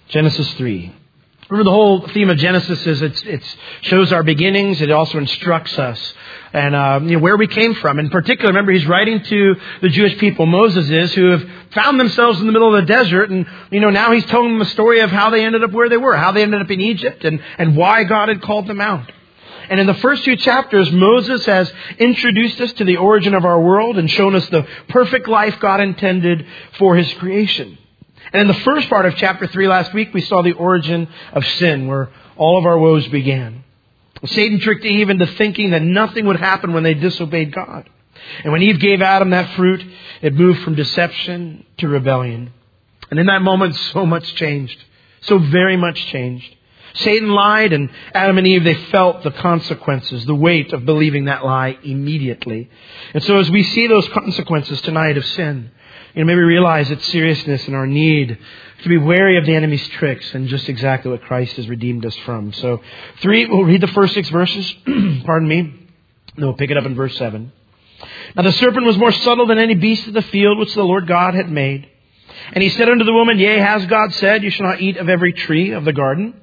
Genesis 3. Remember, the whole theme of Genesis is it shows our beginnings. It also instructs us and where we came from. In particular, remember, he's writing to the Jewish people, Moses is, who have found themselves in the middle of the desert. And, now he's telling them a story of how they ended up where they were, how they ended up in Egypt, and why God had called them out. And in the first few chapters, Moses has introduced us to the origin of our world and shown us the perfect life God intended for His creation. And in the first part of chapter 3 last week, we saw the origin of sin, where all of our woes began. Satan tricked Eve into thinking that nothing would happen when they disobeyed God. And when Eve gave Adam that fruit, it moved from deception to rebellion. And in that moment, so much changed. So very much changed. Satan lied, and Adam and Eve, they felt the consequences, the weight of believing that lie immediately. And so as we see those consequences tonight of sin, maybe realize its seriousness and our need to be wary of the enemy's tricks and just exactly what Christ has redeemed us from. So, we'll read the first 6 verses, pardon me, and we'll pick it up in verse 7. Now the serpent was more subtle than any beast of the field which the Lord God had made. And he said unto the woman, Yea, has God said, You shall not eat of every tree of the garden?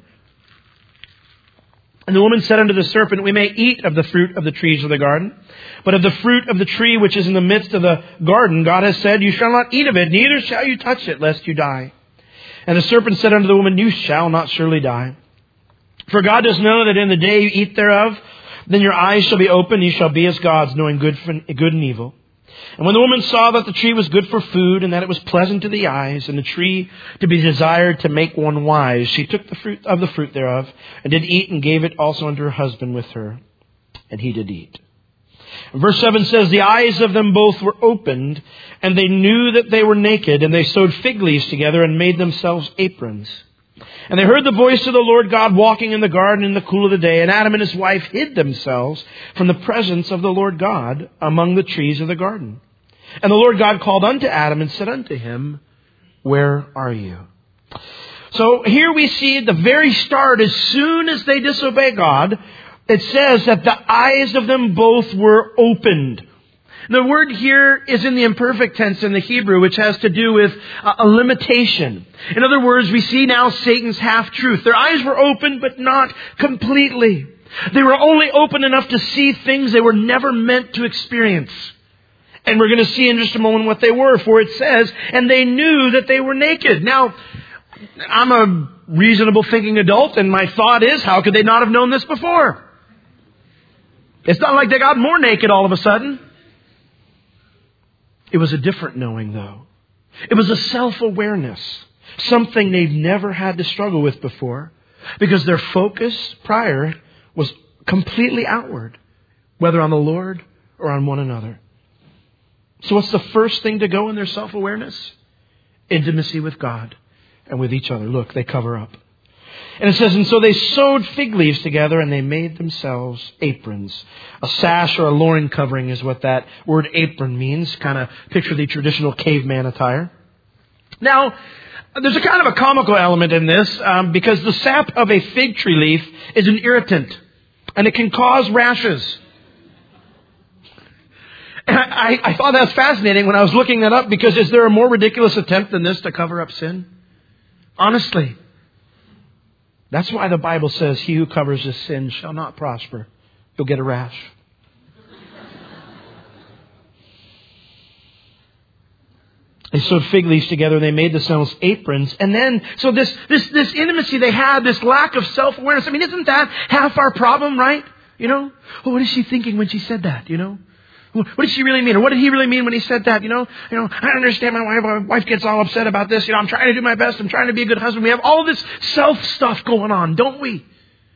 And the woman said unto the serpent, We may eat of the fruit of the trees of the garden, but of the fruit of the tree which is in the midst of the garden, God has said, You shall not eat of it, neither shall you touch it, lest you die. And the serpent said unto the woman, You shall not surely die. For God does know that in the day you eat thereof, then your eyes shall be opened, you shall be as gods, knowing good and evil. And when the woman saw that the tree was good for food, and that it was pleasant to the eyes, and the tree to be desired to make one wise, she took the fruit thereof, and did eat, and gave it also unto her husband with her, and he did eat. And verse 7 says, The eyes of them both were opened, and they knew that they were naked, and they sewed fig leaves together, and made themselves aprons. And they heard the voice of the Lord God walking in the garden in the cool of the day. And Adam and his wife hid themselves from the presence of the Lord God among the trees of the garden. And the Lord God called unto Adam and said unto him, Where are you? So here we see at the very start, as soon as they disobey God, it says that the eyes of them both were opened. The word here is in the imperfect tense in the Hebrew, which has to do with a limitation. In other words, we see now Satan's half-truth. Their eyes were open, but not completely. They were only open enough to see things they were never meant to experience. And we're going to see in just a moment what they were, for it says, and they knew that they were naked. Now, I'm a reasonable thinking adult, and my thought is, how could they not have known this before? It's not like they got more naked all of a sudden. It was a different knowing, though. It was a self-awareness, something they've never had to struggle with before, because their focus prior was completely outward, whether on the Lord or on one another. So what's the first thing to go in their self-awareness? Intimacy with God and with each other. Look, they cover up. And it says, and so they sewed fig leaves together and they made themselves aprons. A sash or a loin covering is what that word apron means. Kind of picture the traditional caveman attire. Now, there's a kind of a comical element in this because the sap of a fig tree leaf is an irritant and it can cause rashes. And I thought that was fascinating when I was looking that up, because is there a more ridiculous attempt than this to cover up sin? Honestly. That's why the Bible says, he who covers his sin shall not prosper. He'll get a rash. They sewed fig leaves together. They made themselves aprons. And then, so this intimacy they had, this lack of self-awareness. I mean, isn't that half our problem, right? Oh, what is she thinking when she said that, What did she really mean? Or what did he really mean when he said that? I understand my wife gets all upset about this. I'm trying to do my best. I'm trying to be a good husband. We have all this self stuff going on, don't we?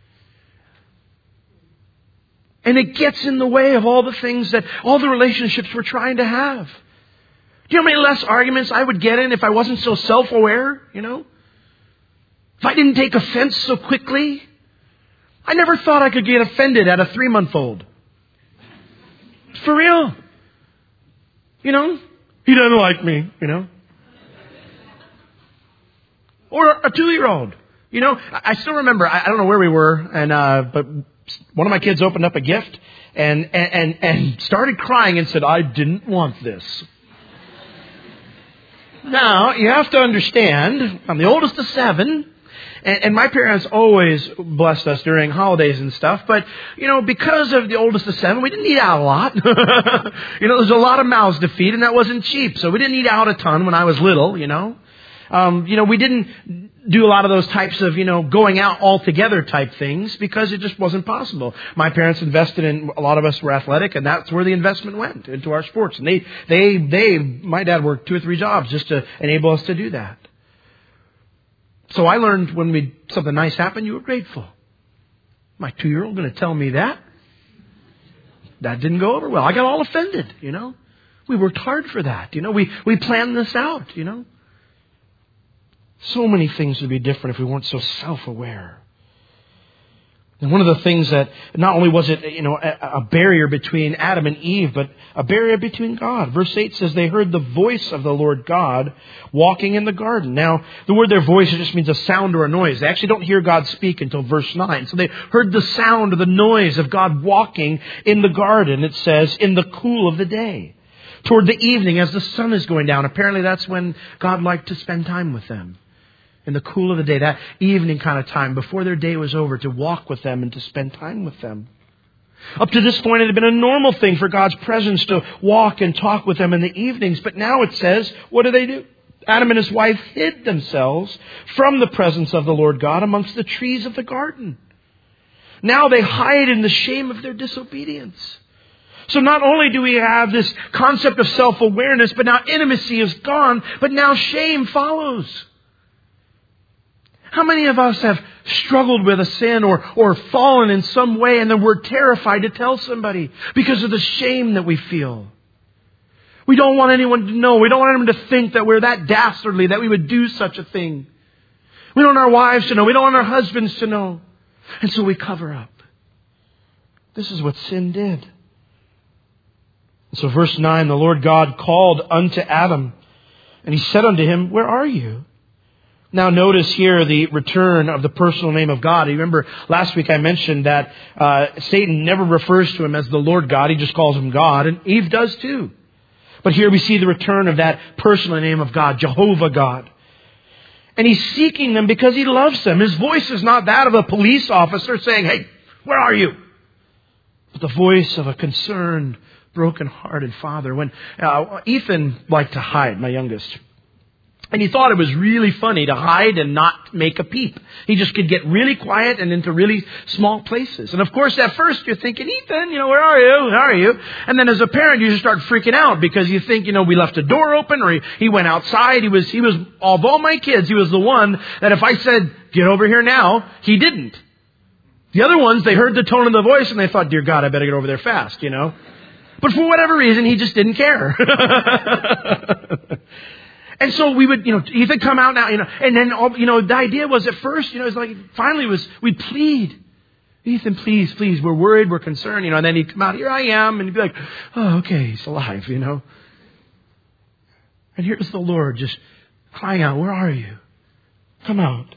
And it gets in the way of all the things all the relationships we're trying to have. Do you know how many less arguments I would get in if I wasn't so self-aware, If I didn't take offense so quickly. I never thought I could get offended at a 3-month-old. For real. He doesn't like me, Or a 2-year-old. I still remember, I don't know where we were, and but one of my kids opened up a gift and started crying and said, I didn't want this. Now, you have to understand, I'm the oldest of 7. And my parents always blessed us during holidays and stuff. But, because of the oldest of 7, we didn't eat out a lot. There's a lot of mouths to feed, and that wasn't cheap. So we didn't eat out a ton when I was little, we didn't do a lot of those types of, going out all together type things because it just wasn't possible. My parents invested in, a lot of us were athletic, and that's where the investment went, into our sports. And my dad worked 2 or 3 jobs just to enable us to do that. So I learned when something nice happened, you were grateful. My 2-year-old going to tell me that? That didn't go over well. I got all offended, We worked hard for that, We planned this out, So many things would be different if we weren't so self-aware. And one of the things that not only was it, a barrier between Adam and Eve, but a barrier between God. Verse 8 says they heard the voice of the Lord God walking in the garden. Now, the word their voice just means a sound or a noise. They actually don't hear God speak until verse 9. So they heard the sound or the noise of God walking in the garden, it says, in the cool of the day. Toward the evening as the sun is going down. Apparently that's when God liked to spend time with them. In the cool of the day, that evening kind of time, before their day was over, to walk with them and to spend time with them. Up to this point, it had been a normal thing for God's presence to walk and talk with them in the evenings. But now it says, what do? Adam and his wife hid themselves from the presence of the Lord God amongst the trees of the garden. Now they hide in the shame of their disobedience. So not only do we have this concept of self-awareness, but now intimacy is gone, but now shame follows. How many of us have struggled with a sin or fallen in some way and then we're terrified to tell somebody because of the shame that we feel? We don't want anyone to know. We don't want anyone to think that we're that dastardly, that we would do such a thing. We don't want our wives to know. We don't want our husbands to know. And so we cover up. This is what sin did. So verse 9, the Lord God called unto Adam, and He said unto him, where are you? Now notice here the return of the personal name of God. You remember last week I mentioned that Satan never refers to Him as the Lord God. He just calls Him God, and Eve does too. But here we see the return of that personal name of God, Jehovah God. And He's seeking them because He loves them. His voice is not that of a police officer saying, hey, where are you? But the voice of a concerned, broken-hearted father. When Ethan liked to hide, my youngest. And he thought it was really funny to hide and not make a peep. He just could get really quiet and into really small places. And of course, at first you're thinking, Ethan, where are you? How are you? And then as a parent, you just start freaking out because you think, we left a door open or he went outside. He was, of all my kids, he was the one that if I said, get over here now, he didn't. The other ones, they heard the tone of the voice and they thought, dear God, I better get over there fast, But for whatever reason, he just didn't care. And so we would, Ethan come out now, and then, the idea was at first, it's like, finally we'd plead. Ethan, please, we're worried, we're concerned, and then he'd come out, here I am, and he'd be like, oh, okay, he's alive, And here's the Lord just crying out, where are you? Come out.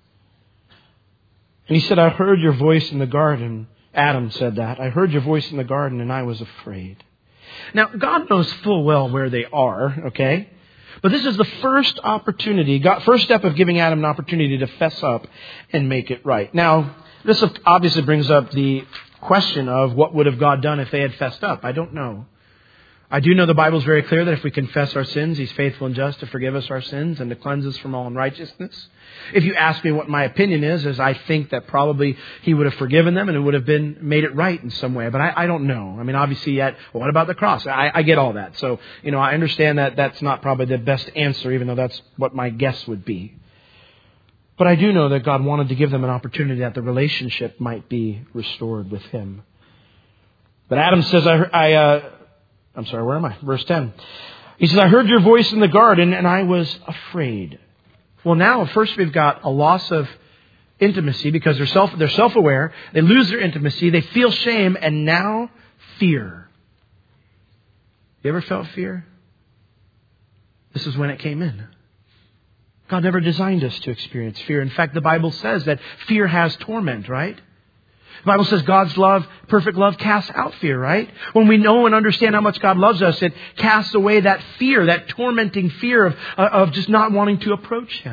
And He said, I heard your voice in the garden. Adam said that. I heard your voice in the garden, and I was afraid. Now, God knows full well where they are, okay? But this is the first opportunity, first step of giving Adam an opportunity to fess up and make it right. Now, this obviously brings up the question of what would have God done if they had fessed up? I don't know. I do know the Bible is very clear that if we confess our sins, He's faithful and just to forgive us our sins and to cleanse us from all unrighteousness. If you ask me what my opinion is I think that probably He would have forgiven them and it would have made it right in some way. But I don't know. Obviously what about the cross? I get all that. So, I understand that that's not probably the best answer, even though that's what my guess would be. But I do know that God wanted to give them an opportunity that the relationship might be restored with Him. But Adam says, I'm sorry, where am I? Verse 10. He says, I heard your voice in the garden and I was afraid. Well, now first we've got a loss of intimacy because they're self-aware. They lose their intimacy. They feel shame and now fear. You ever felt fear? This is when it came in. God never designed us to experience fear. In fact, the Bible says that fear has torment, right? The Bible says God's love, perfect love, casts out fear, right? When we know and understand how much God loves us, it casts away that fear, that tormenting fear of just not wanting to approach Him.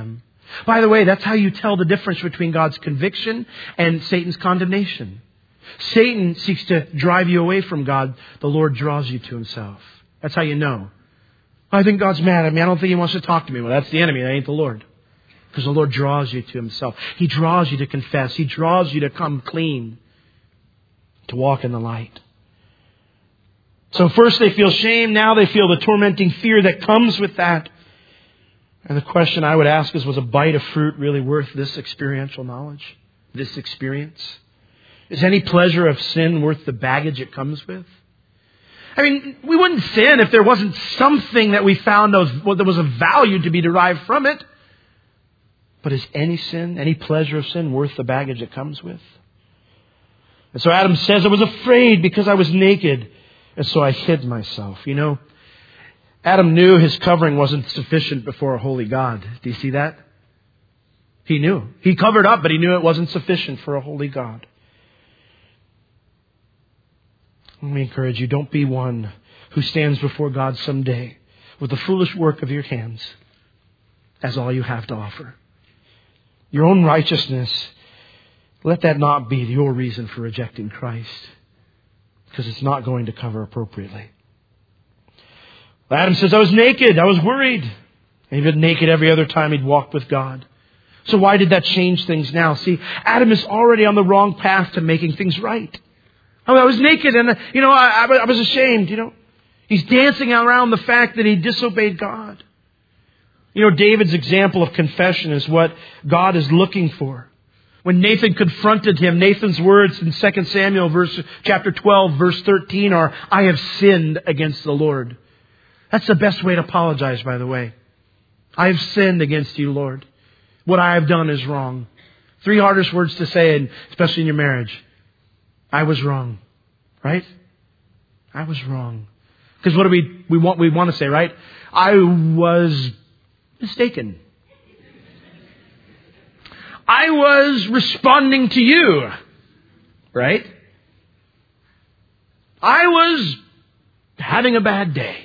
By the way, that's how you tell the difference between God's conviction and Satan's condemnation. Satan seeks to drive you away from God. The Lord draws you to Himself. That's how you know. I think God's mad at me. I don't think He wants to talk to me. Well, that's the enemy. That ain't the Lord. Because the Lord draws you to Himself. He draws you to confess. He draws you to come clean. To walk in the light. So first they feel shame. Now they feel the tormenting fear that comes with that. And the question I would ask is, was a bite of fruit really worth this experiential knowledge? This experience? Is any pleasure of sin worth the baggage it comes with? I mean, we wouldn't sin if there wasn't something that we found that was of value to be derived from it. But is any sin, any pleasure of sin worth the baggage it comes with? And so Adam says, I was afraid because I was naked, and so I hid myself. You know, Adam knew his covering wasn't sufficient before a holy God. Do you see that? He knew. He covered up, but he knew it wasn't sufficient for a holy God. Let me encourage you, don't be one who stands before God someday with the foolish work of your hands as all you have to offer. Your own righteousness, let that not be your reason for rejecting Christ, because it's not going to cover appropriately. Adam says, I was naked. I was worried. And he'd been naked every other time he'd walked with God. So why did that change things now? See, Adam is already on the wrong path to making things right. I was naked and, I was ashamed, He's dancing around the fact that he disobeyed God. David's example of confession is what God is looking for. When Nathan confronted him, Nathan's words in 2 Samuel chapter 12, verse 13 are, I have sinned against the Lord. That's the best way to apologize, by the way. I have sinned against you, Lord. What I have done is wrong. 3 hardest words to say, and especially in your marriage. I was wrong. Right? I was wrong. Because what do we want to say, right? I was mistaken. I was responding to you. Right? I was having a bad day.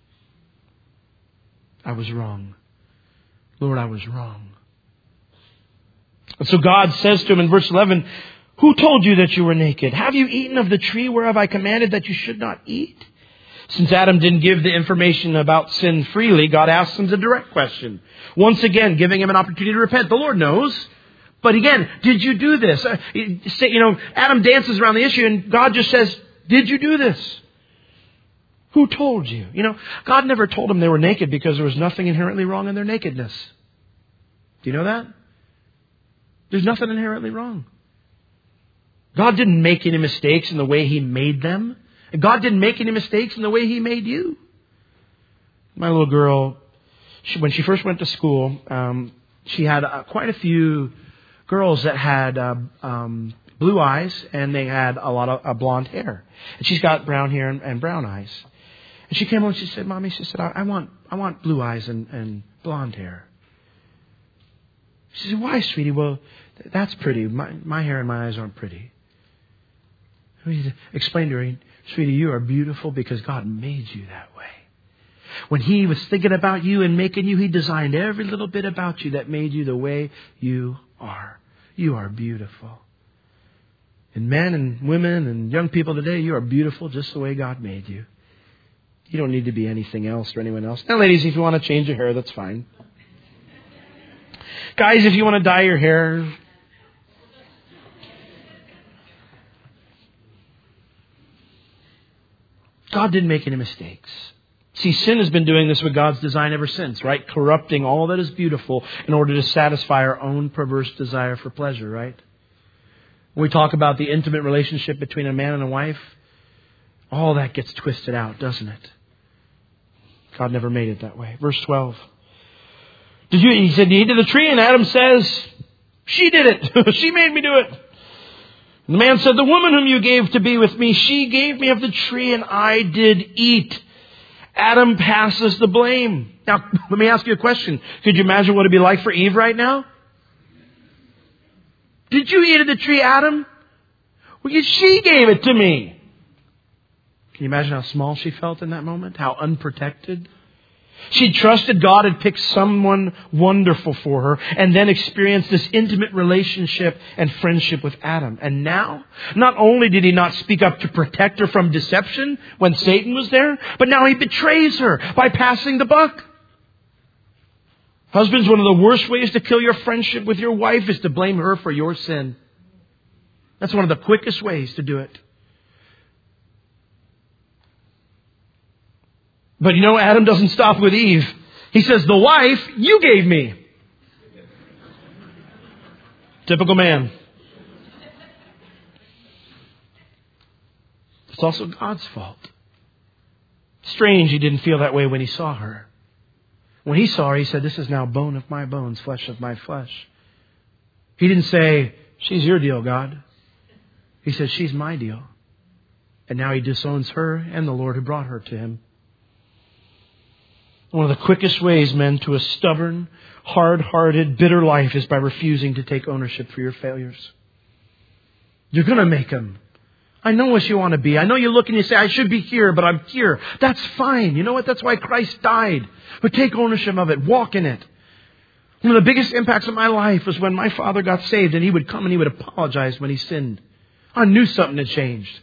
I was wrong. Lord, I was wrong. And so God says to him in verse 11, who told you that you were naked? Have you eaten of the tree whereof I commanded that you should not eat? Since Adam didn't give the information about sin freely, God asks him the direct question. Once again, giving him an opportunity to repent. The Lord knows. But again, did you do this? Adam dances around the issue and God just says, did you do this? Who told you? God never told them they were naked because there was nothing inherently wrong in their nakedness. Do you know that? There's nothing inherently wrong. God didn't make any mistakes in the way He made them. And God didn't make any mistakes in the way He made you. My little girl, when she first went to school, she had quite a few girls that had blue eyes and they had a lot of blonde hair. And she's got brown hair and brown eyes. And she came home and she said, Mommy, she said, I want blue eyes and blonde hair. She said, why, sweetie? Well, that's pretty. My hair and my eyes aren't pretty. I explained to her, sweetie, you are beautiful because God made you that way. When He was thinking about you and making you, He designed every little bit about you that made you the way you are. You are beautiful. And men and women and young people today, you are beautiful just the way God made you. You don't need to be anything else or anyone else. Now, ladies, if you want to change your hair, that's fine. Guys, if you want to dye your hair, God didn't make any mistakes. See, sin has been doing this with God's design ever since, right? Corrupting all that is beautiful in order to satisfy our own perverse desire for pleasure, right? When we talk about the intimate relationship between a man and a wife, all that gets twisted out, doesn't it? God never made it that way. Verse 12. He said, you ate of the tree? And Adam says, she did it. She made me do it. And the man said, the woman whom you gave to be with me, she gave me of the tree and I did eat. Adam passes the blame. Now, let me ask you a question. Could you imagine what it'd be like for Eve right now? Did you eat of the tree, Adam? Well, she gave it to me. Can you imagine how small she felt in that moment? How unprotected? She trusted God had picked someone wonderful for her and then experienced this intimate relationship and friendship with Adam. And now, not only did he not speak up to protect her from deception when Satan was there, but now he betrays her by passing the buck. Husbands, one of the worst ways to kill your friendship with your wife is to blame her for your sin. That's one of the quickest ways to do it. But Adam doesn't stop with Eve. He says, the wife you gave me. Typical man. It's also God's fault. Strange he didn't feel that way when he saw her. When he saw her, he said, this is now bone of my bones, flesh of my flesh. He didn't say, she's your deal, God. He said, she's my deal. And now he disowns her and the Lord who brought her to him. One of the quickest ways, men, to a stubborn, hard-hearted, bitter life is by refusing to take ownership for your failures. You're going to make them. I know what you want to be. I know you look and you say, I should be here, but I'm here. That's fine. You know what? That's why Christ died. But take ownership of it. Walk in it. One of the biggest impacts of my life was when my father got saved and he would come and he would apologize when he sinned. I knew something had changed.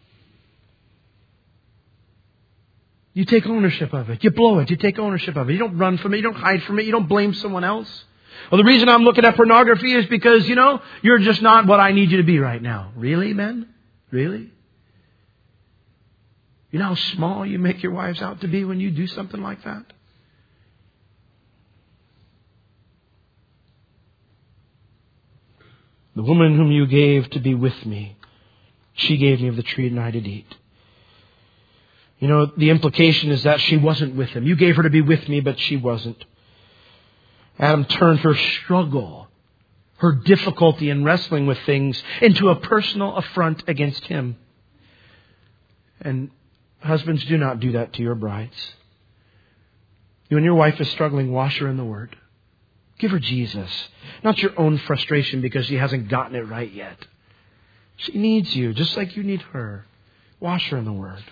You take ownership of it. You blow it. You take ownership of it. You don't run from it. You don't hide from it. You don't blame someone else. Well, the reason I'm looking at pornography is because, you're just not what I need you to be right now. Really, men? Really? You know how small you make your wives out to be when you do something like that? The woman whom you gave to be with me, she gave me of the tree and I did eat. The implication is that she wasn't with him. You gave her to be with me, but she wasn't. Adam turned her struggle, her difficulty in wrestling with things, into a personal affront against him. And husbands, do not do that to your brides. When your wife is struggling, wash her in the Word. Give her Jesus, not your own frustration because she hasn't gotten it right yet. She needs you, just like you need her. Wash her in the Word.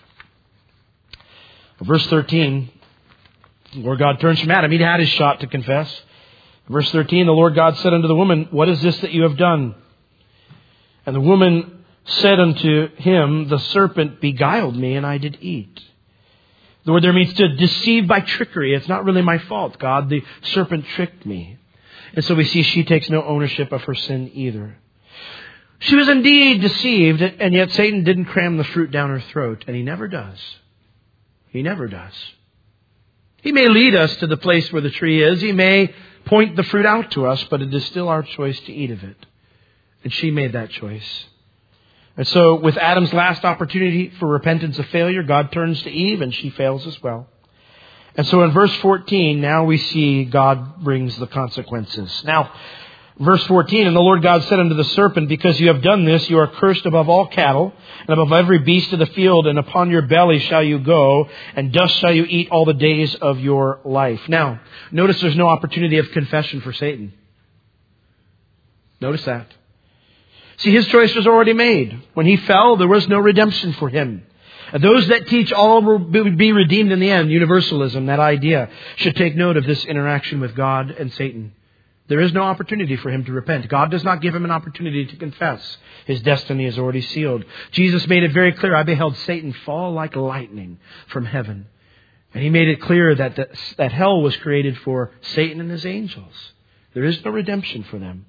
Verse 13, the Lord God turns from Adam. He'd had his shot to confess. Verse 13, the Lord God said unto the woman, what is this that you have done? And the woman said unto him, the serpent beguiled me, and I did eat. The word there means to deceive by trickery. It's not really my fault, God. The serpent tricked me. And so we see she takes no ownership of her sin either. She was indeed deceived, and yet Satan didn't cram the fruit down her throat, and he never does. He never does. He may lead us to the place where the tree is. He may point the fruit out to us, but it is still our choice to eat of it. And she made that choice. And so with Adam's last opportunity for repentance of failure, God turns to Eve and she fails as well. And so in verse 14, now we see God brings the consequences. Now, verse 14, and the Lord God said unto the serpent, because you have done this, you are cursed above all cattle, and above every beast of the field, and upon your belly shall you go, and dust shall you eat all the days of your life. Now, notice there's no opportunity of confession for Satan. Notice that. See, his choice was already made. When he fell, there was no redemption for him. Those that teach all will be redeemed in the end, universalism, that idea, should take note of this interaction with God and Satan. There is no opportunity for him to repent. God does not give him an opportunity to confess. His destiny is already sealed. Jesus made it very clear, I beheld Satan fall like lightning from heaven. And he made it clear that hell was created for Satan and his angels. There is no redemption for them.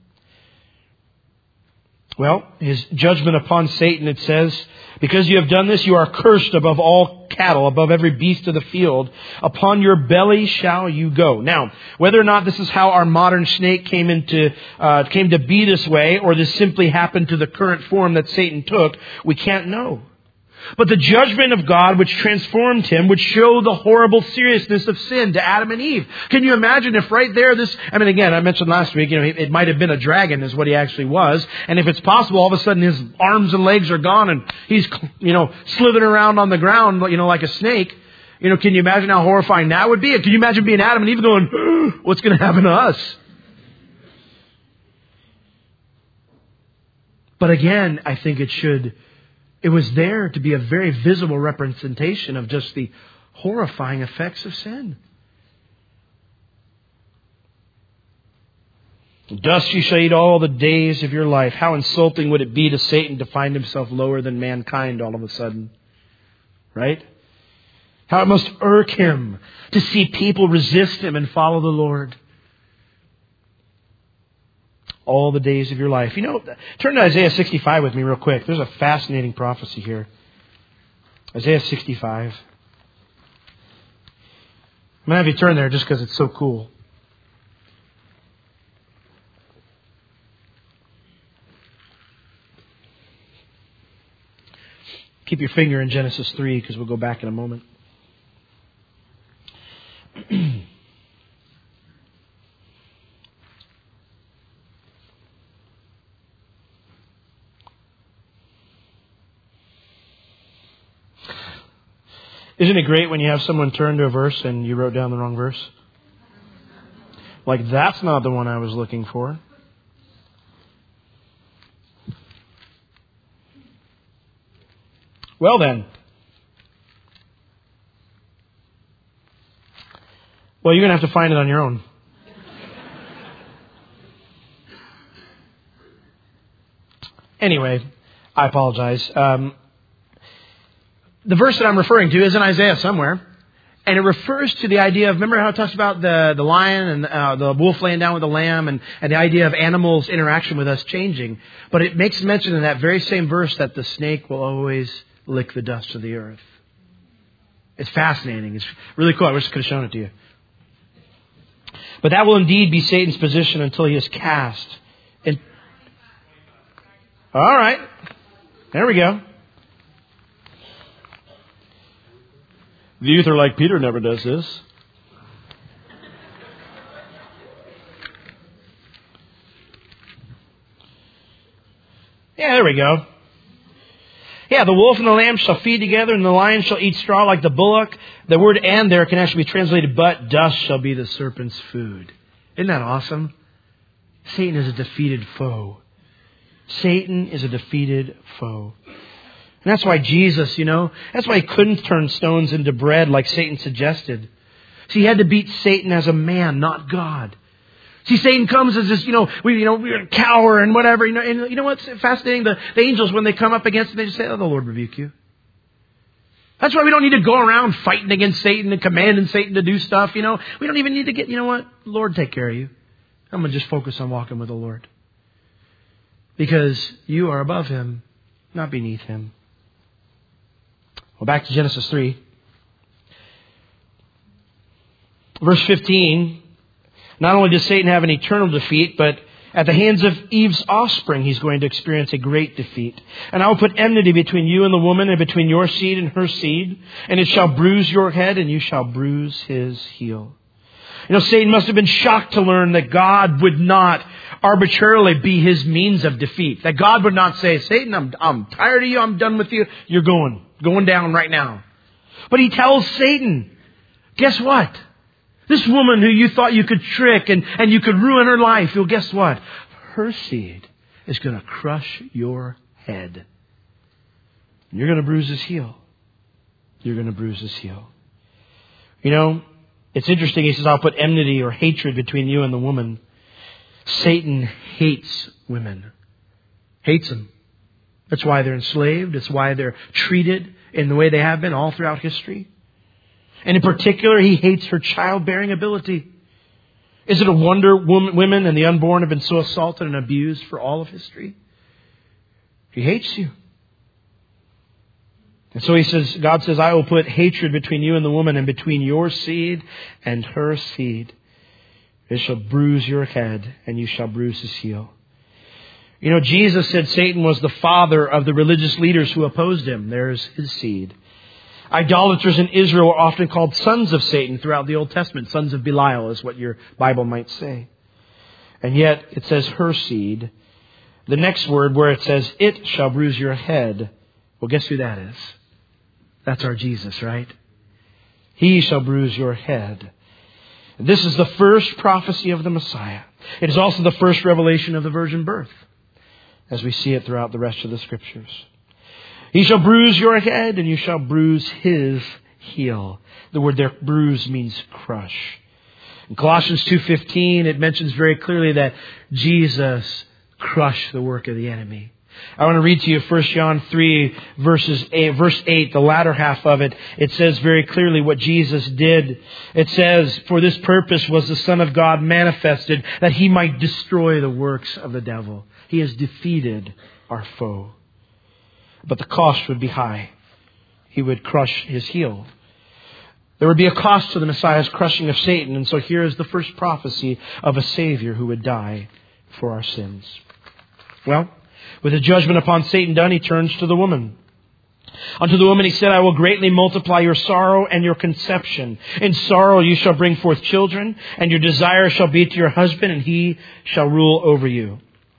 Well, his judgment upon Satan, it says, because you have done this, you are cursed above all cattle, above every beast of the field. Upon your belly shall you go. Now, whether or not this is how our modern snake came to be this way, or this simply happened to the current form that Satan took, we can't know. But the judgment of God, which transformed him, would show the horrible seriousness of sin to Adam and Eve. Can you imagine if right there again, I mentioned last week, it might have been a dragon is what he actually was. And if it's possible, all of a sudden his arms and legs are gone and he's, slithering around on the ground, like a snake. Can you imagine how horrifying that would be? Can you imagine being Adam and Eve going, what's going to happen to us? But again, I think it was there to be a very visible representation of just the horrifying effects of sin. Dust you shall eat all the days of your life. How insulting would it be to Satan to find himself lower than mankind all of a sudden? Right? How it must irk him to see people resist him and follow the Lord. All the days of your life. You know, turn to Isaiah 65 with me real quick. There's a fascinating prophecy here. Isaiah 65. I'm going to have you turn there just because it's so cool. Keep your finger in Genesis 3 because we'll go back in a moment. Isn't it great when you have someone turn to a verse and you wrote down the wrong verse? Like, that's not the one I was looking for. Well then. Well, you're going to have to find it on your own. Anyway, I apologize. The verse that I'm referring to is in Isaiah somewhere. And it refers to the idea of, remember how it talks about the lion and the wolf laying down with the lamb and the idea of animals' interaction with us changing. But it makes mention in that very same verse that the snake will always lick the dust of the earth. It's fascinating. It's really cool. I wish I could have shown it to you. But that will indeed be Satan's position until he is cast. All right. There we go. The youth are like, Peter never does this. Yeah, there we go. Yeah, the wolf and the lamb shall feed together, and the lion shall eat straw like the bullock. The word "and" there can actually be translated, but dust shall be the serpent's food. Isn't that awesome? Satan is a defeated foe. Satan is a defeated foe. And that's why Jesus, that's why he couldn't turn stones into bread like Satan suggested. See, he had to beat Satan as a man, not God. See, Satan comes as this, we're cower and whatever. And you know what's fascinating? The angels, when they come up against him, they just say, "Oh, the Lord rebuke you." That's why we don't need to go around fighting against Satan and commanding Satan to do stuff. We don't even need to get, Lord, take care of you. I'm going to just focus on walking with the Lord. Because you are above him, not beneath him. Well, back to Genesis 3. Verse 15. Not only does Satan have an eternal defeat, but at the hands of Eve's offspring, he's going to experience a great defeat. "And I will put enmity between you and the woman, and between your seed and her seed. And it shall bruise your head, and you shall bruise his heel." Satan must have been shocked to learn that God would not arbitrarily be his means of defeat. That God would not say, "Satan, I'm tired of you. I'm done with you. You're going down right now." But he tells Satan, guess what? This woman who you thought you could trick and you could ruin her life, well, guess what? Her seed is going to crush your head. You're going to bruise his heel. You're going to bruise his heel. It's interesting. He says, "I'll put enmity or hatred between you and the woman." Satan hates women. Hates them. That's why they're enslaved. It's why they're treated in the way they have been all throughout history. And in particular, he hates her childbearing ability. Is it a wonder women and the unborn have been so assaulted and abused for all of history? He hates you. And so God says, "I will put hatred between you and the woman, and between your seed and her seed. It shall bruise your head, and you shall bruise his heel." Jesus said Satan was the father of the religious leaders who opposed him. There's his seed. Idolaters in Israel are often called sons of Satan throughout the Old Testament. Sons of Belial is what your Bible might say. And yet it says her seed. The next word where it says, "it shall bruise your head." Well, guess who that is? That's our Jesus, right? He shall bruise your head. This is the first prophecy of the Messiah. It is also the first revelation of the virgin birth, as we see it throughout the rest of the Scriptures. He shall bruise your head, and you shall bruise his heel. The word there, bruise, means crush. In Colossians 2:15, it mentions very clearly that Jesus crushed the work of the enemy. I want to read to you 1 John 3, verse 8, the latter half of it. It says very clearly what Jesus did. It says, "For this purpose was the Son of God manifested, that He might destroy the works of the devil." He has defeated our foe. But the cost would be high. He would crush His heel. There would be a cost to the Messiah's crushing of Satan. And so here is the first prophecy of a Savior who would die for our sins. Well, with the judgment upon Satan done, He turns to the woman. Unto the woman He said, "I will greatly multiply your sorrow and your conception. In sorrow you shall bring forth children, and your desire shall be to your husband, and he shall rule over you."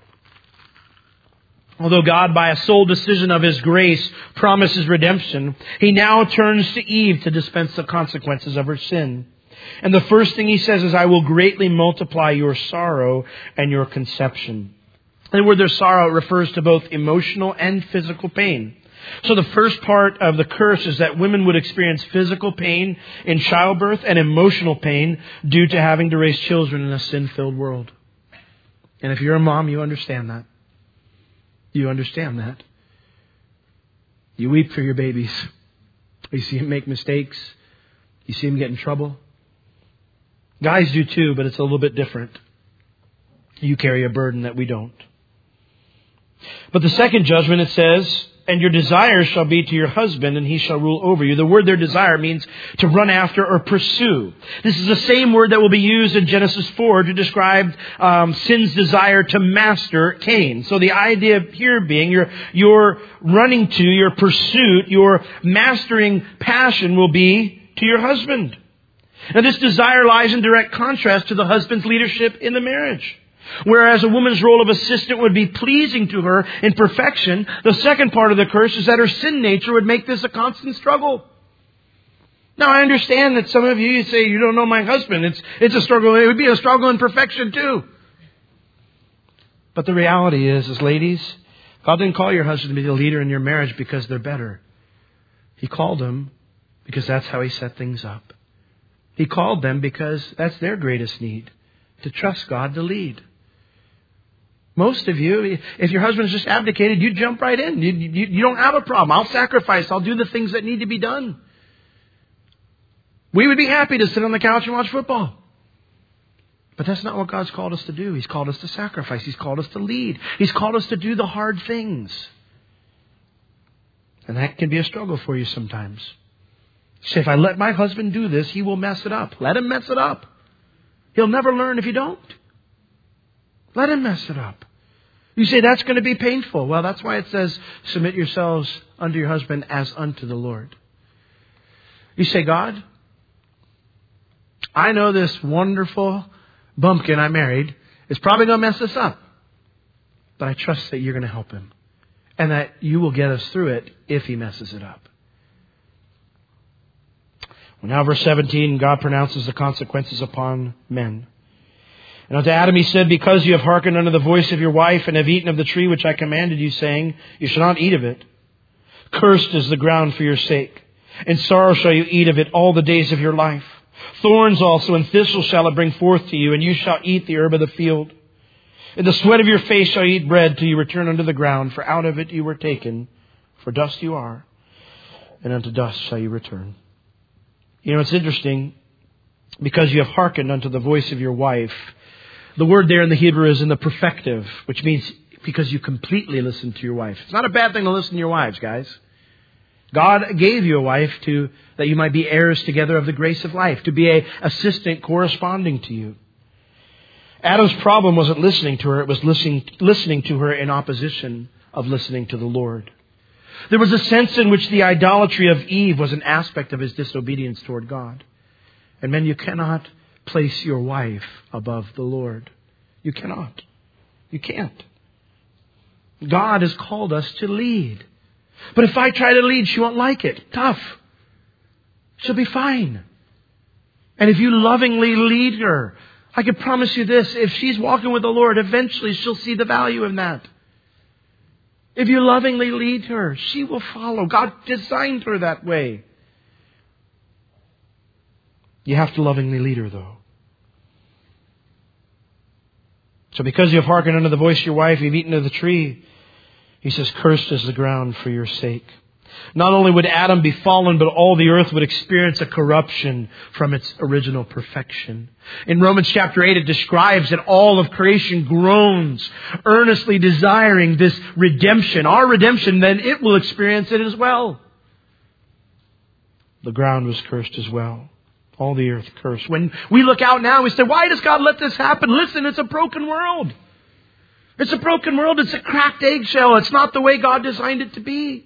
Although God, by a sole decision of His grace, promises redemption, He now turns to Eve to dispense the consequences of her sin. And the first thing He says is, "I will greatly multiply your sorrow and your conception." And the word there, sorrow, refers to both emotional and physical pain. So the first part of the curse is that women would experience physical pain in childbirth and emotional pain due to having to raise children in a sin-filled world. And if you're a mom, you understand that. You understand that. You weep for your babies. You see them make mistakes. You see them get in trouble. Guys do too, but it's a little bit different. You carry a burden that we don't. But the second judgment, it says, "And your desire shall be to your husband, and he shall rule over you." The word there, desire, means to run after or pursue. This is the same word that will be used in Genesis 4 to describe sin's desire to master Cain. So the idea here being your running to, your pursuit, your mastering passion will be to your husband. Now this desire lies in direct contrast to the husband's leadership in the marriage. Whereas a woman's role of assistant would be pleasing to her in perfection, the second part of the curse is that her sin nature would make this a constant struggle. Now I understand that some of you say, "You don't know my husband." It's a struggle. It would be a struggle in perfection too. But the reality is ladies, God didn't call your husband to be the leader in your marriage because they're better. He called them because that's how He set things up. He called them because that's their greatest need, to trust God to lead. Most of you, if your husband's just abdicated, you jump right in. You don't have a problem. I'll sacrifice. I'll do the things that need to be done. We would be happy to sit on the couch and watch football. But that's not what God's called us to do. He's called us to sacrifice. He's called us to lead. He's called us to do the hard things. And that can be a struggle for you sometimes. You say, "If I let my husband do this, he will mess it up." Let him mess it up. He'll never learn if you don't. Let him mess it up. You say, "That's going to be painful." Well, that's why it says, "Submit yourselves unto your husband as unto the Lord." You say, "God, I know this wonderful bumpkin I married is probably going to mess this up. But I trust that you're going to help him. And that you will get us through it if he messes it up." Well, now verse 17, God pronounces the consequences upon men. "And unto Adam He said, Because you have hearkened unto the voice of your wife, and have eaten of the tree which I commanded you, saying, You shall not eat of it. Cursed is the ground for your sake. In sorrow shall you eat of it all the days of your life. Thorns also and thistles shall it bring forth to you, and you shall eat the herb of the field. In the sweat of your face shall you eat bread till you return unto the ground, for out of it you were taken, for dust you are, and unto dust shall you return." You know, it's interesting, because you have hearkened unto the voice of your wife. The word there in the Hebrew is in the perfective, which means because you completely listen to your wife. It's not a bad thing to listen to your wives, guys. God gave you a wife that you might be heirs together of the grace of life, to be an assistant corresponding to you. Adam's problem wasn't listening to her, it was listening to her in opposition of listening to the Lord. There was a sense in which the idolatry of Eve was an aspect of his disobedience toward God. And men, you cannot place your wife above the Lord. You cannot. You can't. God has called us to lead. But if I try to lead, she won't like it. Tough. She'll be fine. And if you lovingly lead her, I can promise you this, if she's walking with the Lord, eventually she'll see the value in that. If you lovingly lead her, she will follow. God designed her that way. You have to lovingly lead her, though. So because you have hearkened unto the voice of your wife, you've eaten of the tree. He says, cursed is the ground for your sake. Not only would Adam be fallen, but all the earth would experience a corruption from its original perfection. In Romans chapter 8, it describes that all of creation groans, earnestly desiring this redemption. Our redemption, then it will experience it as well. The ground was cursed as well. All the earth cursed. When we look out now, we say, why does God let this happen? Listen, it's a broken world. It's a broken world. It's a cracked eggshell. It's not the way God designed it to be.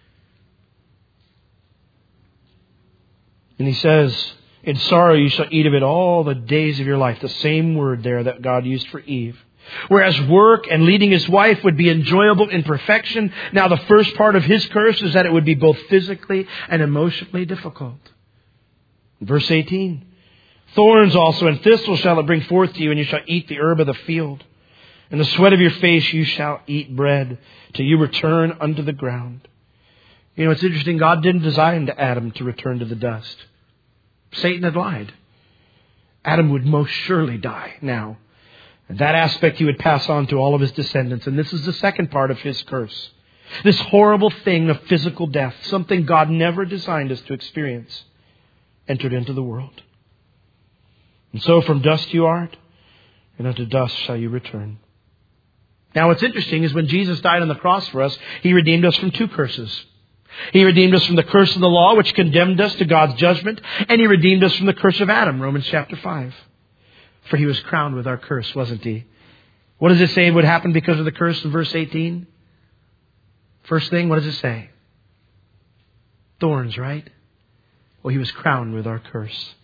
And He says, in sorrow you shall eat of it all the days of your life. The same word there that God used for Eve. Whereas work and leading his wife would be enjoyable in perfection, now the first part of his curse is that it would be both physically and emotionally difficult. Verse 18, thorns also and thistles shall it bring forth to you, and you shall eat the herb of the field. In the sweat of your face you shall eat bread, till you return unto the ground. You know, it's interesting, God didn't design Adam to return to the dust. Satan had lied. Adam would most surely die now. And that aspect he would pass on to all of his descendants. And this is the second part of his curse. This horrible thing of physical death, something God never designed us to experience, entered into the world. And so from dust you art, and unto dust shall you return. Now what's interesting is when Jesus died on the cross for us, He redeemed us from two curses. He redeemed us from the curse of the law, which condemned us to God's judgment, and He redeemed us from the curse of Adam, Romans chapter 5. For He was crowned with our curse, wasn't He? What does it say would happen because of the curse in verse 18? First thing, what does it say? Thorns, right? Well, He was crowned with our curse.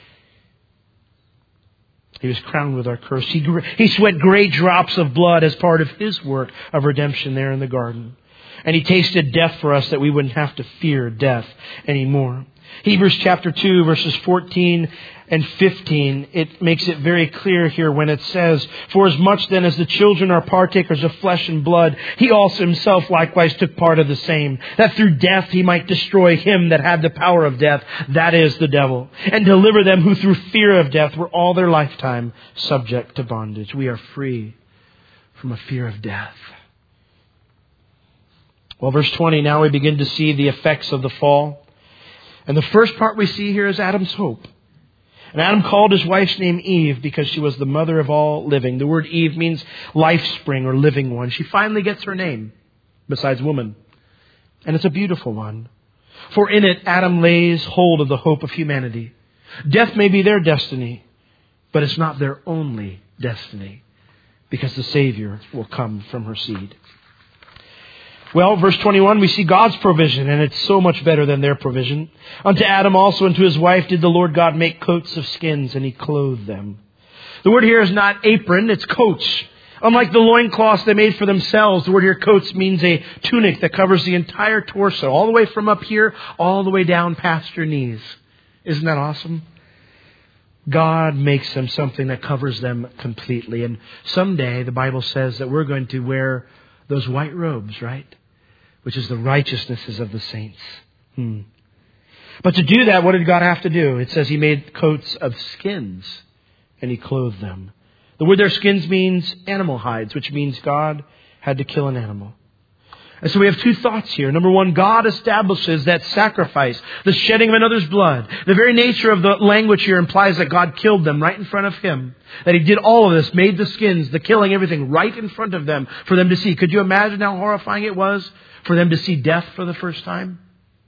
He was crowned with our curse. He sweat great drops of blood as part of His work of redemption there in the garden. And He tasted death for us that we wouldn't have to fear death anymore. Hebrews chapter 2 verses 14 and 15, it makes it very clear here when it says, for as much then as the children are partakers of flesh and blood, He also Himself likewise took part of the same, that through death He might destroy him that had the power of death, that is the devil, and deliver them who through fear of death were all their lifetime subject to bondage. We are free from a fear of death. Well, verse 20, now we begin to see the effects of the fall. And the first part we see here is Adam's hope. And Adam called his wife's name Eve because she was the mother of all living. The word Eve means life spring or living one. She finally gets her name, besides woman. And it's a beautiful one. For in it, Adam lays hold of the hope of humanity. Death may be their destiny, but it's not their only destiny, because the Savior will come from her seed. Well, verse 21, we see God's provision, and it's so much better than their provision. Unto Adam also and to his wife did the Lord God make coats of skins, and He clothed them. The word here is not apron, it's coats. Unlike the loincloths they made for themselves, the word here coats means a tunic that covers the entire torso, all the way from up here, all the way down past your knees. Isn't that awesome? God makes them something that covers them completely. And someday the Bible says that we're going to wear those white robes, right? Which is the righteousnesses of the saints. But to do that, what did God have to do? It says He made coats of skins and He clothed them. The word there, skins, means animal hides, which means God had to kill an animal. And so we have two thoughts here. Number one, God establishes that sacrifice, the shedding of another's blood. The very nature of the language here implies that God killed them right in front of Him. That He did all of this, made the skins, the killing, everything right in front of them for them to see. Could you imagine how horrifying it was for them to see death for the first time?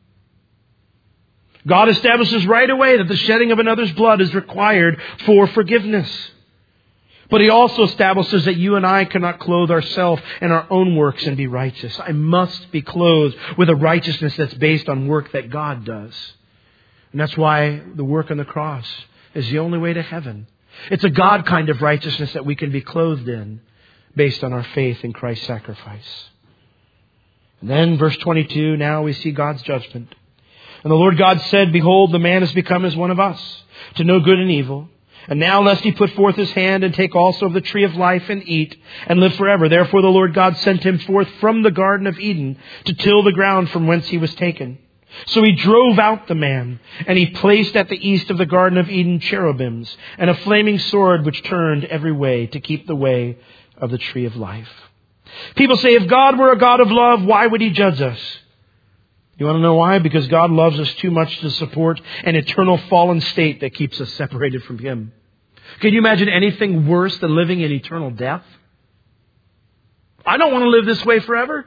God establishes right away that the shedding of another's blood is required for forgiveness. But He also establishes that you and I cannot clothe ourselves in our own works and be righteous. I must be clothed with a righteousness that's based on work that God does. And that's why the work on the cross is the only way to heaven. It's a God kind of righteousness that we can be clothed in based on our faith in Christ's sacrifice. And then verse 22, now we see God's judgment. And the Lord God said, behold, the man has become as one of us, to know good and evil. And now lest he put forth his hand and take also of the tree of life and eat and live forever. Therefore the Lord God sent him forth from the Garden of Eden to till the ground from whence he was taken. So he drove out the man, and he placed at the east of the Garden of Eden cherubims and a flaming sword which turned every way to keep the way of the tree of life. People say, if God were a God of love, why would he judge us? You want to know why? Because God loves us too much to support an eternal fallen state that keeps us separated from him. Can you imagine anything worse than living in eternal death? I don't want to live this way forever.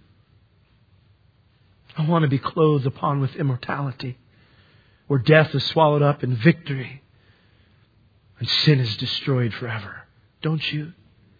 I want to be clothed upon with immortality, where death is swallowed up in victory and sin is destroyed forever. Don't you?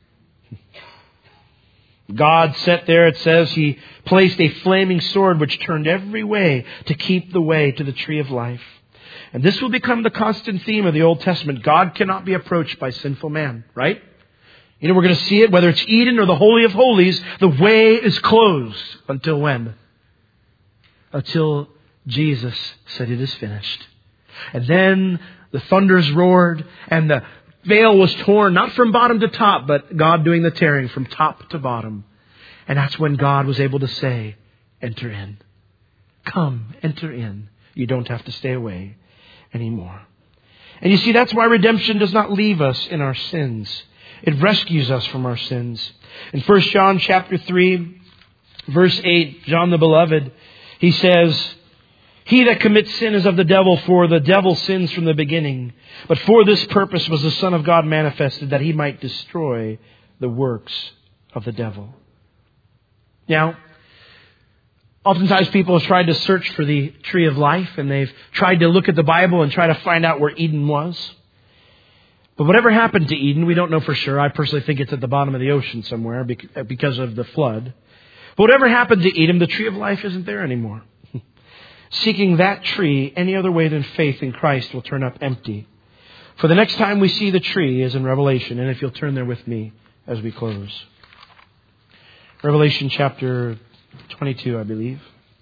God set there, it says, he placed a flaming sword which turned every way to keep the way to the tree of life. And this will become the constant theme of the Old Testament. God cannot be approached by sinful man, right? You know, we're going to see it, whether it's Eden or the Holy of Holies, the way is closed. Until when? Until Jesus said it is finished. And then the thunders roared and the veil was torn, not from bottom to top, but God doing the tearing from top to bottom. And that's when God was able to say, enter in. Come, enter in. You don't have to stay away anymore. And you see, that's why redemption does not leave us in our sins. It rescues us from our sins. In 1 John chapter 3, verse 8, John the Beloved, he says, he that commits sin is of the devil, for the devil sins from the beginning. But for this purpose was the Son of God manifested, that he might destroy the works of the devil. Now, oftentimes people have tried to search for the tree of life, and they've tried to look at the Bible and try to find out where Eden was. But whatever happened to Eden, we don't know for sure. I personally think it's at the bottom of the ocean somewhere because of the flood. But whatever happened to Eden, the tree of life isn't there anymore. Seeking that tree any other way than faith in Christ will turn up empty. For the next time we see the tree is in Revelation. And if you'll turn there with me as we close. Revelation chapter 22, I believe.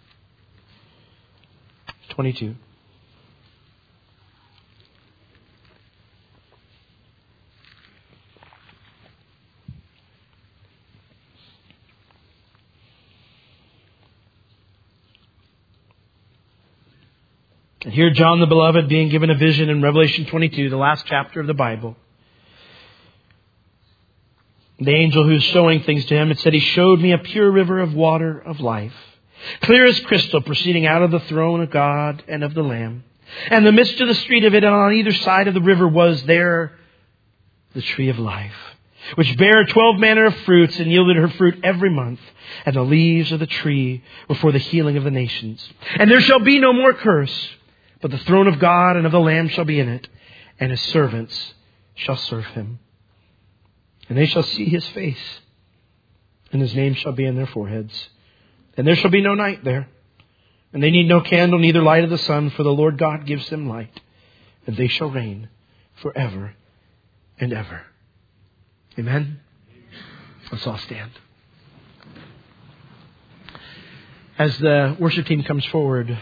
22. And here John the Beloved being given a vision in Revelation 22, the last chapter of the Bible. The angel who's showing things to him, it said, he showed me a pure river of water of life, clear as crystal, proceeding out of the throne of God and of the Lamb. And in the midst of the street of it, and on either side of the river, was there the tree of life, which bare 12 manner of fruits, and yielded her fruit every month. And the leaves of the tree were for the healing of the nations. And there shall be no more curse, but the throne of God and of the Lamb shall be in it, and his servants shall serve him. And they shall see his face, and his name shall be in their foreheads. And there shall be no night there. And they need no candle, neither light of the sun, for the Lord God gives them light. And they shall reign forever and ever. Amen? Let's all stand. As the worship team comes forward,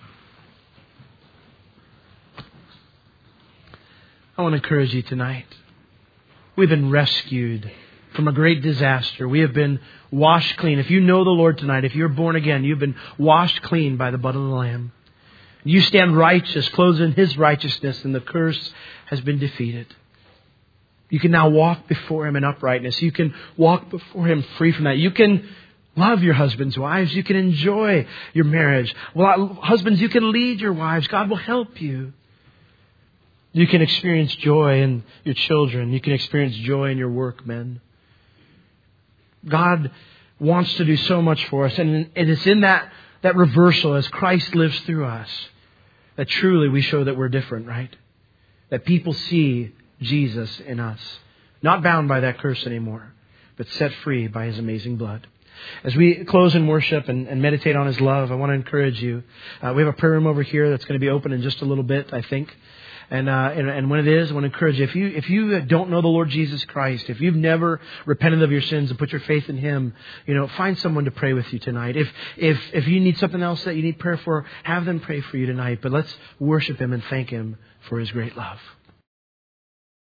I want to encourage you tonight. We've been rescued from a great disaster. We have been washed clean. If you know the Lord tonight, if you're born again, you've been washed clean by the blood of the Lamb. You stand righteous, clothed in his righteousness, and the curse has been defeated. You can now walk before him in uprightness. You can walk before him free from that. You can love your husbands, wives. You can enjoy your marriage. Well, husbands, you can lead your wives. God will help you. You can experience joy in your children. You can experience joy in your work, men. God wants to do so much for us. And it's in that reversal as Christ lives through us that truly we show that we're different, right? That people see Jesus in us. Not bound by that curse anymore, but set free by his amazing blood. As we close in worship and meditate on his love, I want to encourage you. We have a prayer room over here that's going to be open in just a little bit, I think. And when it is, I want to encourage you. If you don't know the Lord Jesus Christ, if you've never repented of your sins and put your faith in him, find someone to pray with you tonight. If you need something else that you need prayer for, have them pray for you tonight. But let's worship him and thank him for his great love.